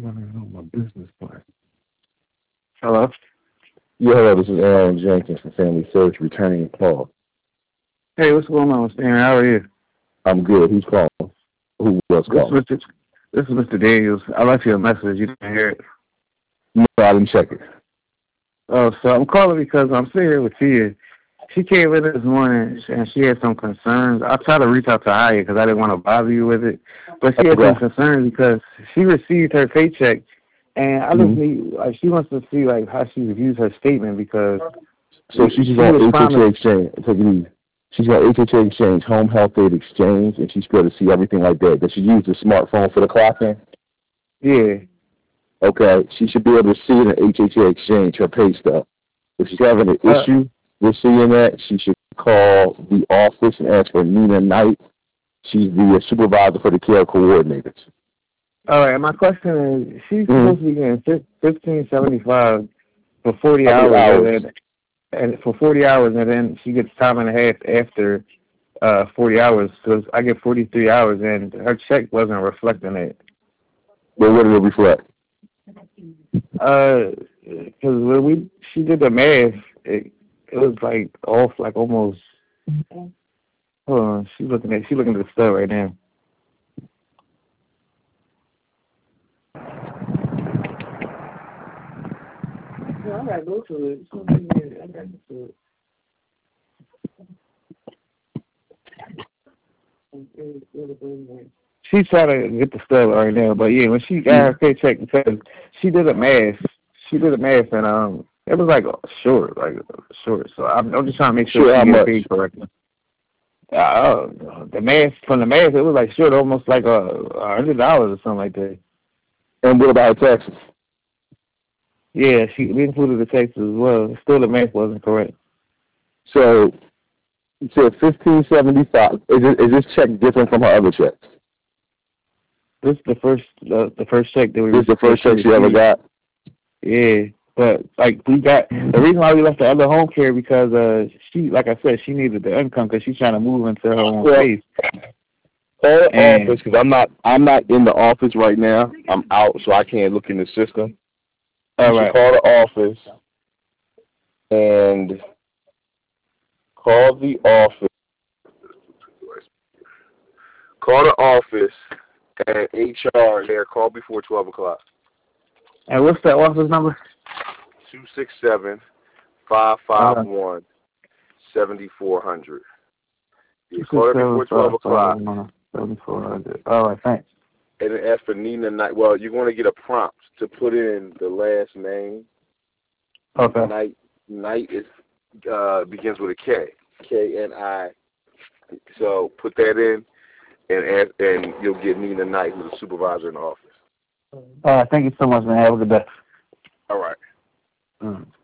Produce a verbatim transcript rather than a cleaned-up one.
want to know my business plan. Hello? Yeah, hello, this is Aaron Jenkins from Family Search, returning a call. Hey, what's going on, Stan? How are you? I'm good. Who's calling? Who was This is calling? Mister This is Mister Daniels. I left you a message. You didn't hear it. No, I didn't check it. Oh, so I'm calling because I'm sitting here with Tia. She came in this morning and she had some concerns. I tried to reach out to Aya because I didn't want to bother you with it, but she had Okay. some concerns because she received her paycheck, and I just Mhm. need like she wants to see like how she reviews her statement because So she's she on was H H A promised. Exchange. Take it easy. She's on H H A Exchange, Home Health Aid Exchange, and she's going to see everything like that. Does she use the smartphone for the clocking? Yeah. Okay. She should be able to see it in H H A Exchange, her pay stub. If she's having an Uh, issue with seeing that, she should call the office and ask for Nina Knight. She's the supervisor for the care coordinators. all right. My question is, she's Mm-hmm. supposed to be getting fifteen seventy five for forty How many hours, and hours? then and for forty hours, and then she gets time and a half after uh forty hours. Because I get forty three hours, and her check wasn't reflecting it. But what did it reflect? Uh, because when we she did the math, it it was like off, like almost. Hold on, she's looking at she looking at the stuff right now. Yeah, I gotta go to it. I gotta go to it. She's trying to get the stuff right now, but yeah, when she got her paycheck, because she did a math, she did a math, and um, it was like short, like short. So I'm, I'm just trying to make sure Sure, she how get much? paid correctly. Uh, the math from the math, it was like short, almost like a, a hundred dollars or something like that. And what about her taxes? Yeah, she we included the taxes as well. Still, the math wasn't correct. So it said fifteen seventy five. Is it, is this check different from her other checks? This is the first, uh, the first check that we This is the that first she check she ever received. got. Yeah, but like we got the reason why we left the other home care because uh she, like I said, she needed the income because she's trying to move into her own Well, space. call the office And because I'm not I'm not in the office right now. I'm out, so I can't look in the system. You all should right, call the office and call the office. Call the office and H R there. Call before twelve o'clock. and what's that office number? Two six seven five five Uh, one seventy four hundred. Yeah, two six call it seven before twelve five five o'clock one seven four hundred. All right, thanks. and then ask for Nina Knight. Well, you're going to get a prompt to put in the last name. Okay. Knight Knight is uh, begins with a K. K N I. So put that in and ask, and you'll get Nina Knight, who's a supervisor in the office. All right, thank you so much, man. Have a good day. All right. Mm.